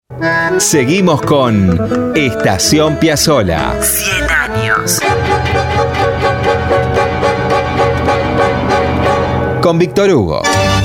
Seguimos con Estación Piazzolla. 100 años. Con Víctor Hugo.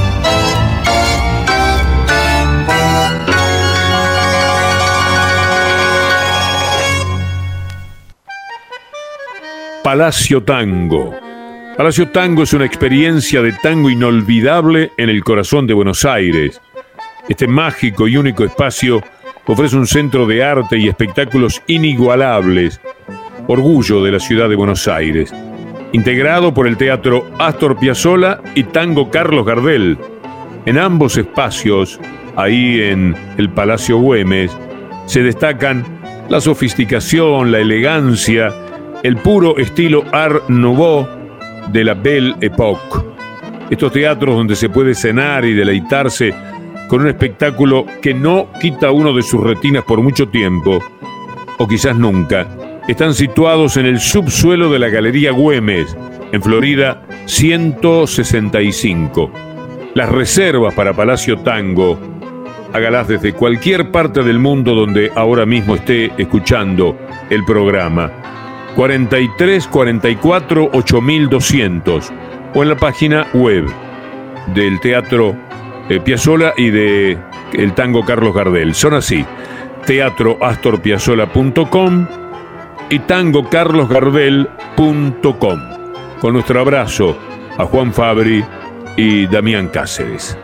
Palacio Tango. Palacio Tango es una experiencia de tango inolvidable en el corazón de Buenos Aires. Este mágico y único espacio ofrece un centro de arte y espectáculos inigualables, orgullo de la ciudad de Buenos Aires, integrado por el Teatro Astor Piazzolla y Tango Carlos Gardel. En ambos espacios, ahí en el Palacio Güemes, se destacan la sofisticación, la elegancia, el puro estilo Art Nouveau de la Belle Époque. Estos teatros donde se puede cenar y deleitarse con un espectáculo que no quita uno de sus retinas por mucho tiempo, o quizás nunca, están situados en el subsuelo de la Galería Güemes, en Florida 165. Las reservas para Palacio Tango, hágalas desde cualquier parte del mundo donde ahora mismo esté escuchando el programa. 43 44 8200 o en la página web del Teatro Piazzolla y de el Tango Carlos Gardel. Son así: teatroastorpiazzolla.com y tangocarlosgardel.com. Con nuestro abrazo a Juan Fabri y Damián Cáceres.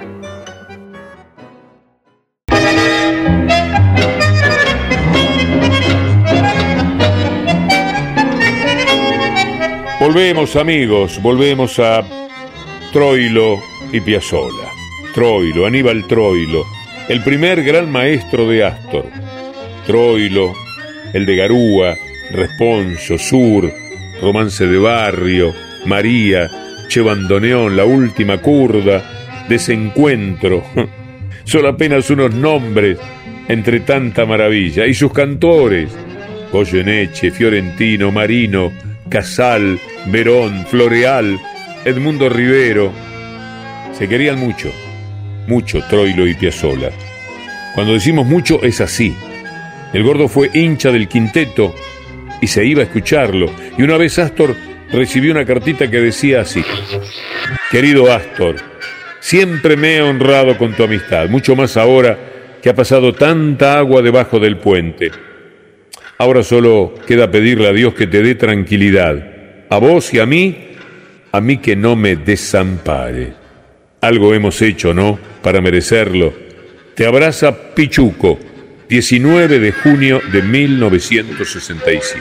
Volvemos, amigos, volvemos a Troilo y Piazzolla. Troilo, Aníbal Troilo, el primer gran maestro de Astor. Troilo, el de Garúa, Responso, Sur, Romance de Barrio, María, Che Bandoneón, La Última Curda, Desencuentro. Son apenas unos nombres entre tanta maravilla. Y sus cantores: Goyeneche, Fiorentino, Marino, Casal, Verón, Floreal, Edmundo Rivero. Se querían mucho, mucho Troilo y Piazzolla. Cuando decimos mucho es así. El Gordo fue hincha del quinteto y se iba a escucharlo. Y una vez Astor recibió una cartita que decía así: querido Astor, siempre me he honrado con tu amistad, mucho más ahora que ha pasado tanta agua debajo del puente. Ahora solo queda pedirle a Dios que te dé tranquilidad, a vos y a mí que no me desampare. Algo hemos hecho, ¿no?, para merecerlo. Te abraza Pichuco, 19 de junio de 1967.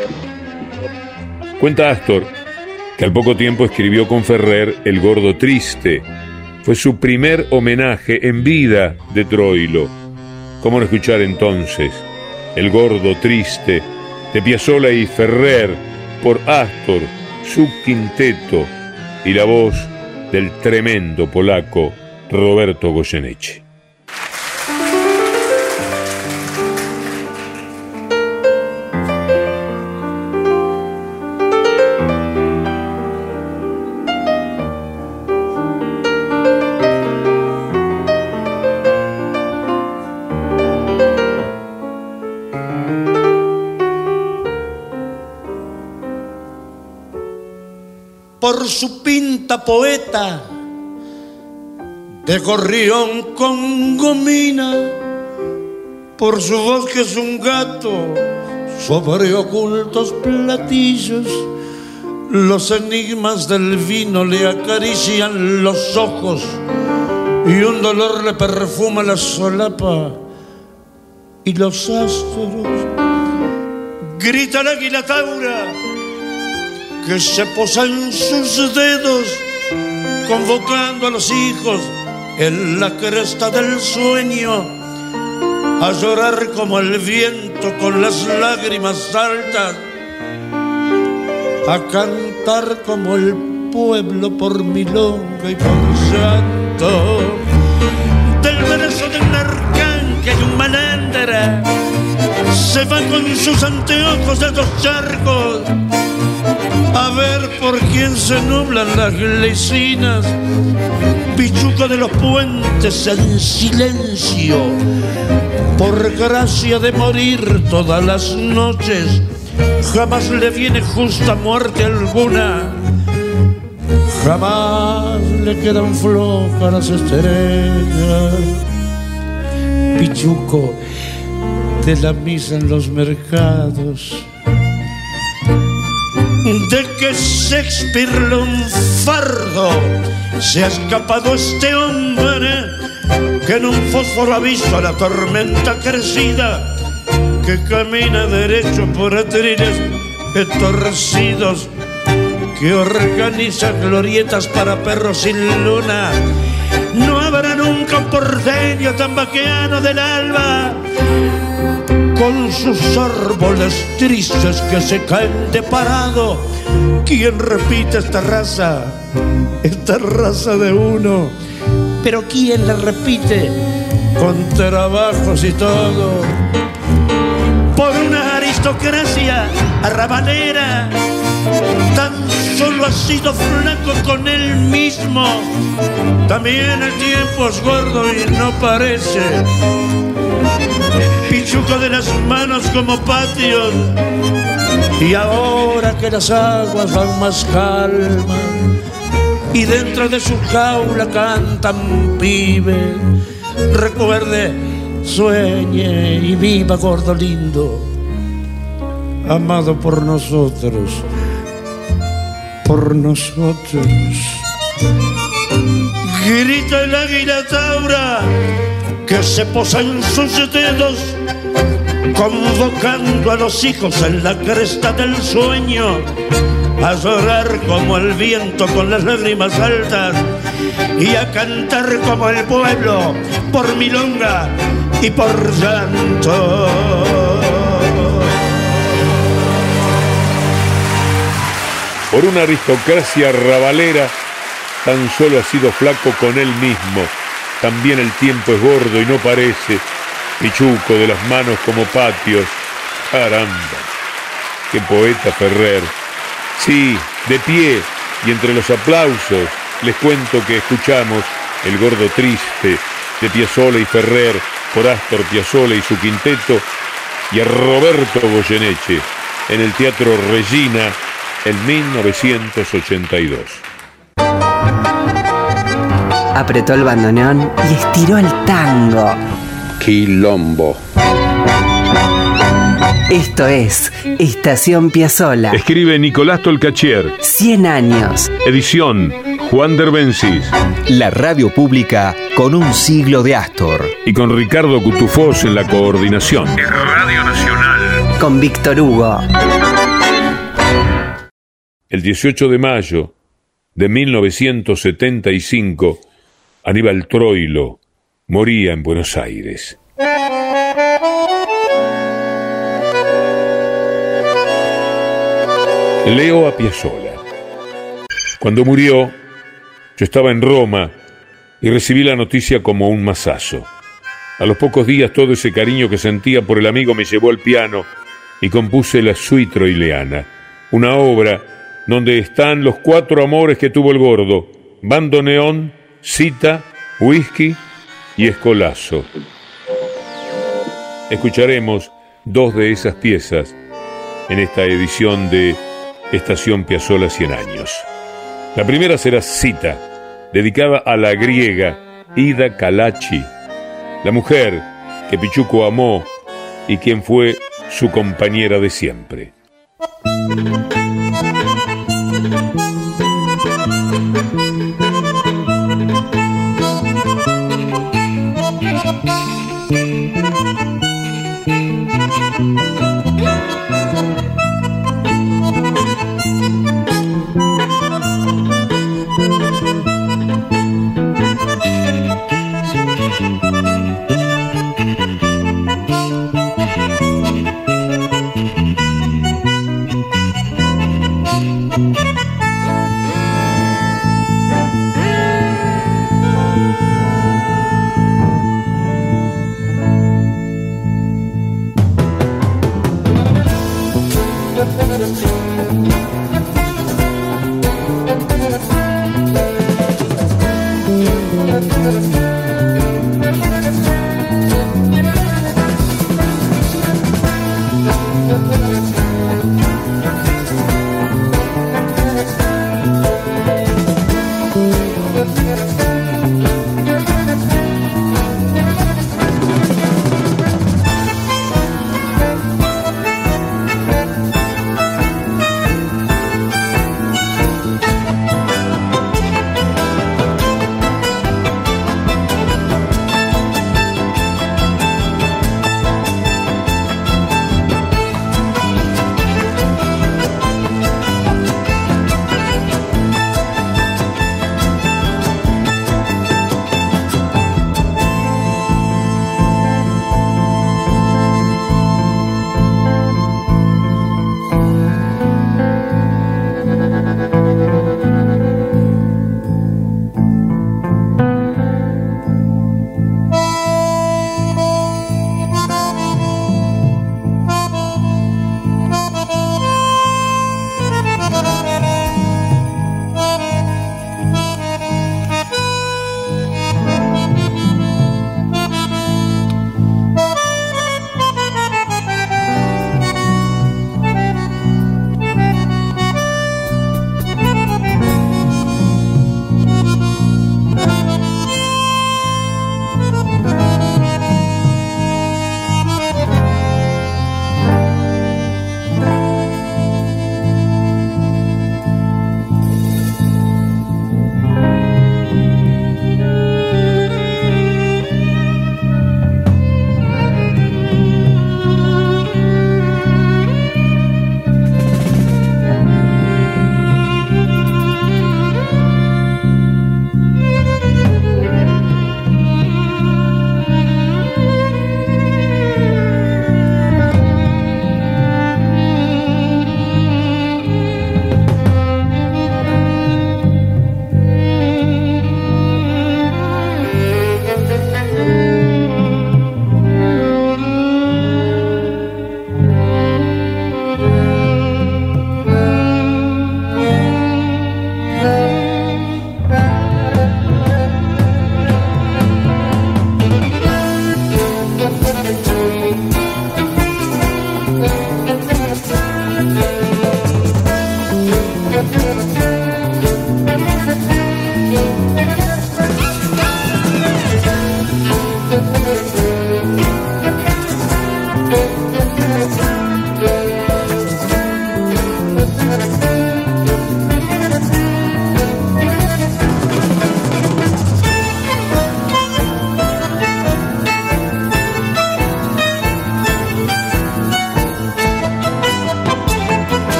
Cuenta Astor que al poco tiempo escribió con Ferrer El Gordo Triste. Fue su primer homenaje en vida de Troilo. ¿Cómo no escuchar entonces El Gordo Triste de Piazzolla y Ferrer por Astor, su quinteto y la voz del tremendo polaco Roberto Goyeneche? Por su pinta poeta de gorrión con gomina, por su voz que es un gato sobre ocultos platillos, los enigmas del vino le acarician los ojos y un dolor le perfuma la solapa y los astros. Grita el águila taura que se posa en sus dedos, convocando a los hijos en la cresta del sueño, a llorar como el viento con las lágrimas altas, a cantar como el pueblo por milonga y por llanto. Del brazo de un arcángel y un malandra se va con sus anteojos de dos charcos a ver por quién se nublan las lecinas. Pichuco de los puentes en silencio por gracia de morir todas las noches, jamás le viene justa muerte alguna, jamás le quedan flojas las estrellas. Pichuco de la misa en los mercados, de que Shakespeare lunfardo se ha escapado este hombre, que en un fósforo ha visto la tormenta crecida, que camina derecho por atriles torcidos, que organiza glorietas para perros sin luna. No habrá nunca un porteño tan vaqueano del alba, con sus árboles tristes que se caen de parado. ¿Quién repite esta raza de uno? Pero ¿quién la repite con trabajos y todo? Por una aristocracia arrabalera, tan solo ha sido flaco con él mismo. También el tiempo es gordo y no parece. Pichuco de las manos como patios, y ahora que las aguas van más calmas y dentro de su jaula cantan pibes, recuerde, sueñe y viva, gordo lindo, amado por nosotros, por nosotros. Grita el águila taura que se posa en sus dedos, convocando a los hijos en la cresta del sueño, a llorar como el viento con las lágrimas altas y a cantar como el pueblo por milonga y por llanto. Por una aristocracia rabalera, tan solo ha sido flaco con él mismo. También el tiempo es gordo y no parece. Pichuco de las manos como patios. Caramba, qué poeta Ferrer. Sí, de pie y entre los aplausos les cuento que escuchamos El Gordo Triste de Piazzolla y Ferrer por Astor Piazzolla y su quinteto, y a Roberto Goyeneche en el Teatro Regina en 1982. Apretó el bandoneón y estiró el tango. Quilombo. Esto es Estación Piazzolla. Escribe Nicolás Tolcachier. 100 años. Edición Juan Derbencis. La radio pública con un siglo de Astor. Y con Ricardo Cutufós en la coordinación. Radio Nacional. Con Víctor Hugo. El 18 de mayo de 1975, Aníbal Troilo moría en Buenos Aires. Leo a Piazzolla. Cuando murió, yo estaba en Roma y recibí la noticia como un mazazo. A los pocos días todo ese cariño que sentía por el amigo me llevó al piano y compuse la Suite Troileana, una obra donde están los 4 amores que tuvo el gordo: bandoneón, cita, whisky y escolazo. Escucharemos 2 de esas piezas en esta edición de Estación Piazzolla 100 años. La primera será Cita, dedicada a la griega Ida Kalachi, la mujer que Pichuco amó y quien fue su compañera de siempre.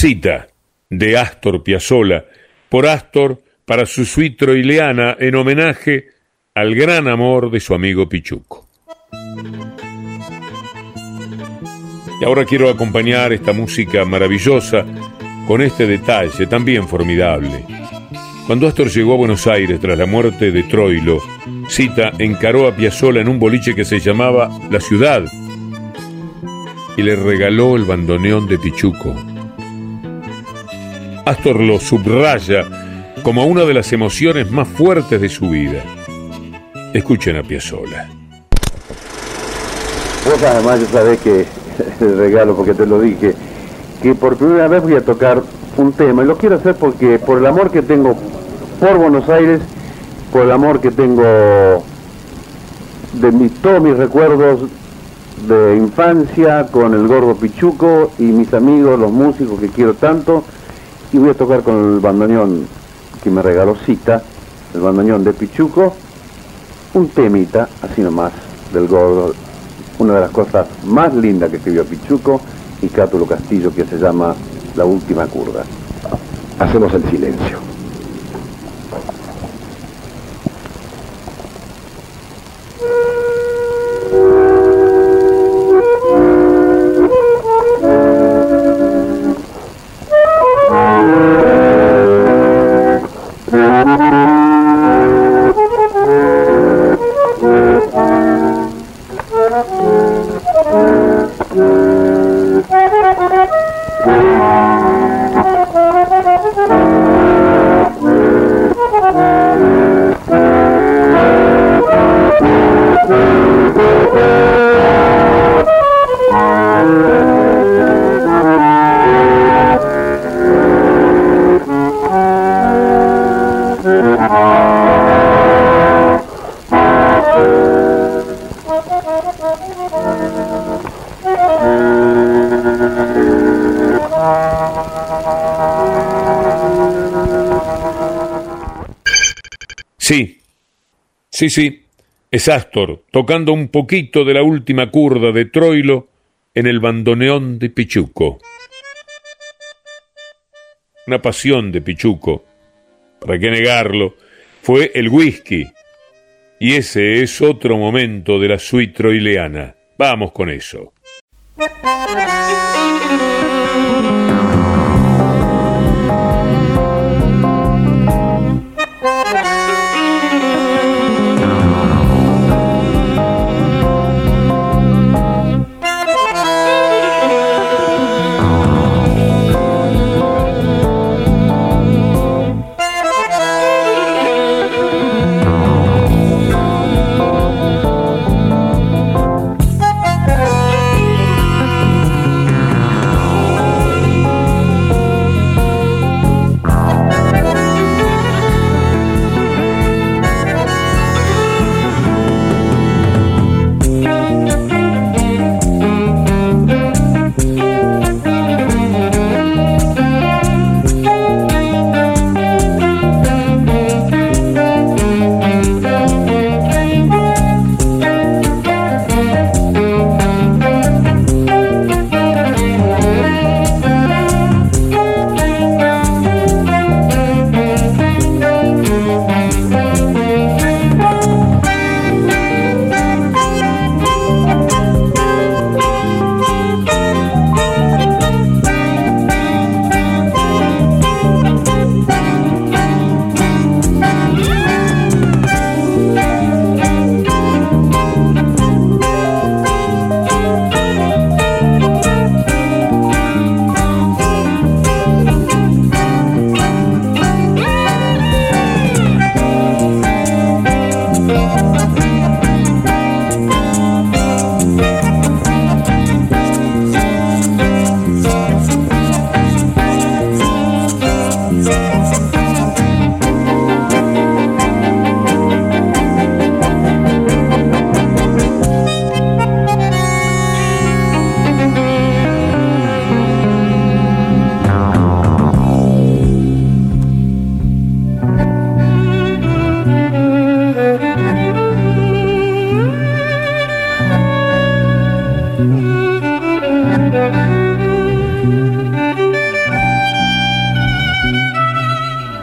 Cita, de Astor Piazzolla, por Astor para su suite troileana en homenaje al gran amor de su amigo Pichuco. Y ahora quiero acompañar esta música maravillosa con este detalle también formidable. Cuando Astor llegó a Buenos Aires tras la muerte de Troilo, Cita encaró a Piazzolla en un boliche que se llamaba La Ciudad y le regaló el bandoneón de Pichuco. Astor lo subraya como una de las emociones más fuertes de su vida. Escuchen a Piazzolla. Vos además ya sabés que el regalo, porque te lo dije, que por primera vez voy a tocar un tema, y lo quiero hacer porque por el amor que tengo por Buenos Aires, por el amor que tengo de todos mis recuerdos de infancia con el gordo Pichuco y mis amigos, los músicos que quiero tanto, y voy a tocar con el bandoneón que me regaló Cita, el bandoneón de Pichuco, un temita, así nomás, del gordo, una de las cosas más lindas que escribió Pichuco y Cátulo Castillo, que se llama La Última Curda. Hacemos el silencio. Sí, es Astor tocando un poquito de La Última Curda de Troilo en el bandoneón de Pichuco. Una pasión de Pichuco, para qué negarlo, fue el whisky, y ese es otro momento de la suite troileana. Vamos con eso.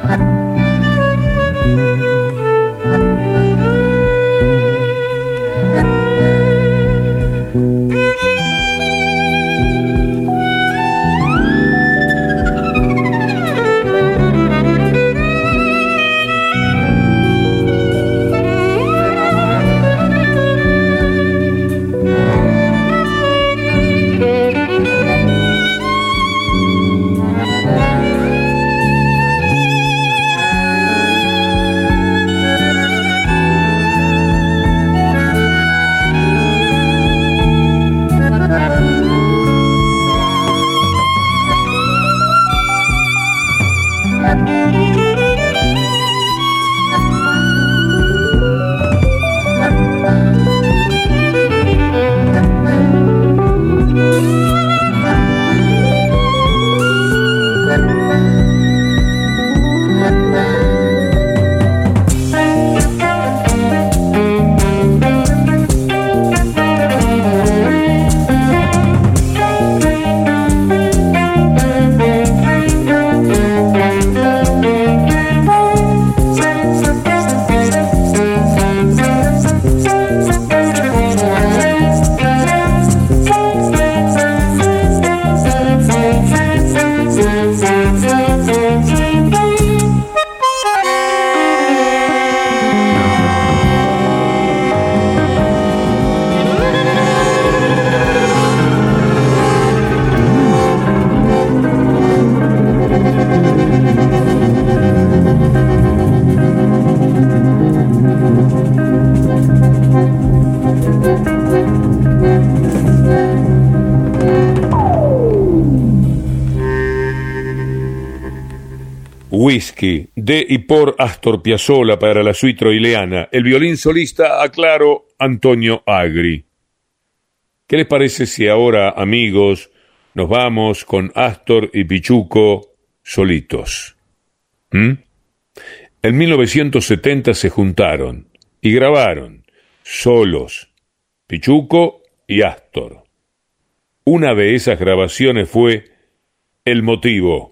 Whisky, de y por Astor Piazzolla para la suite troileana. El violín solista a claro Antonio Agri. ¿Qué les parece si ahora, amigos, nos vamos con Astor y Pichuco solitos? En 1970 se juntaron y grabaron solos Pichuco y Astor. Una de esas grabaciones fue El Motivo.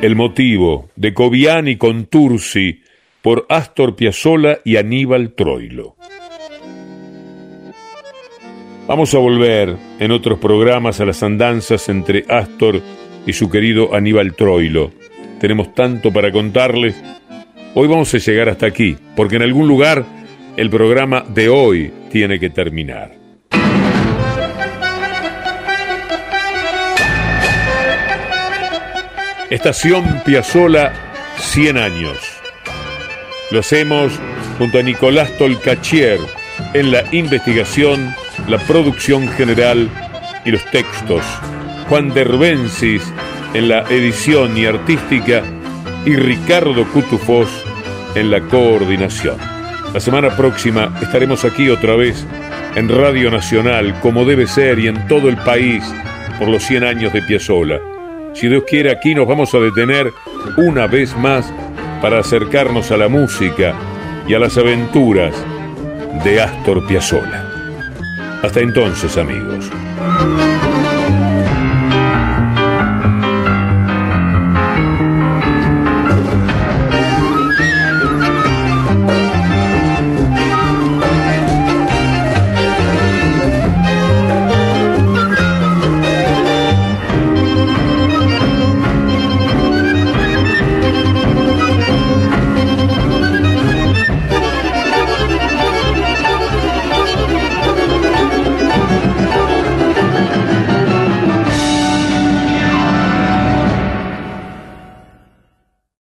El motivo de Coviani con Tursi por Astor Piazzolla y Aníbal Troilo. Vamos a volver en otros programas a las andanzas entre Astor y su querido Aníbal Troilo. Tenemos tanto para contarles. Hoy vamos a llegar hasta aquí, porque en algún lugar el programa de hoy tiene que terminar. Estación Piazzolla, 100 años. Lo hacemos junto a Nicolás Tolcachier en la investigación, la producción general y los textos, Juan Derbensis en la edición y artística y Ricardo Cutufós en la coordinación. La semana próxima estaremos aquí otra vez en Radio Nacional, como debe ser, y en todo el país por los 100 años de Piazzolla. Si Dios quiere, aquí nos vamos a detener una vez más para acercarnos a la música y a las aventuras de Astor Piazzolla. Hasta entonces, amigos.